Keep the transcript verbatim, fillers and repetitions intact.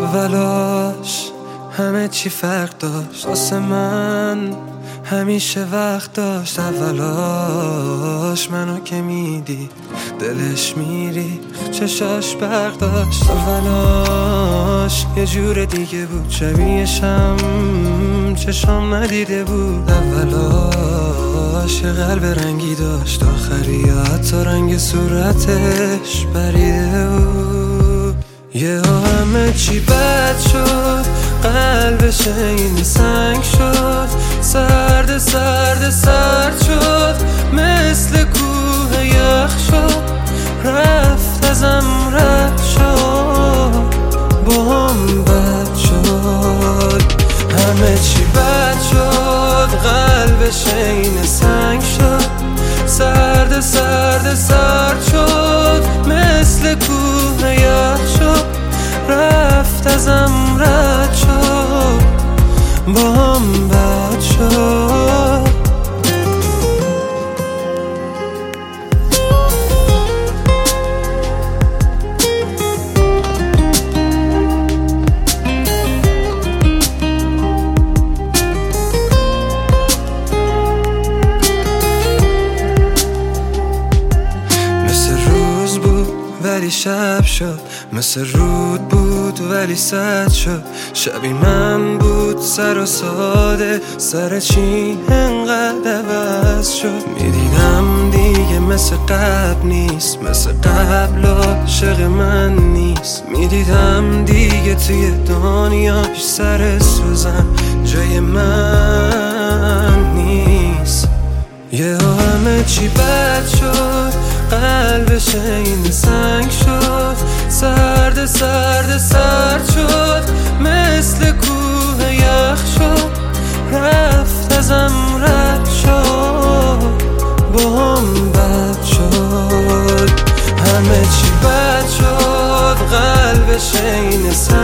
اولاش همه چی فرق داشت، واسه من همیشه وقت داشت. اولاش منو که میدی دلش میری، چشاش برق داشت. اولاش یه جور دیگه بود، شبیهشم چشام ندیده بود. اولاش یه قلب رنگی داشت، آخری حتی رنگ صورتش پریده بود. یه همه چی بد شد، قلبش این سنگ شد، سرد سرد سرد شد، مثل کوه یخ شد، رفت ازم رد شد، با هم بد شد. همه چی بد شد، قلبش این سنگ شد، سرد سرد سرد شد، مثل کوه یخ شد، رفت ازم رد شد، با هم بد شد. مثل روز بود ولی شب شد، مثل رود بود ولی سد شد. شبی من بود سر و ساده، سر چی انقدر عوض شد. میدیدم دیگه مثل قبل نیست، مثل قبل عاشق من نیست. میدیدم دیگه توی دنیاش سر سوزن جای من نیست. یه همه چی بد شد، قلبش این سنگ شد، سرد سرد سرد شد، مثل کوه یخ شد، رفت ازم رد شد، با هم بد شد. همه چی بد شد، قلبش این سنگ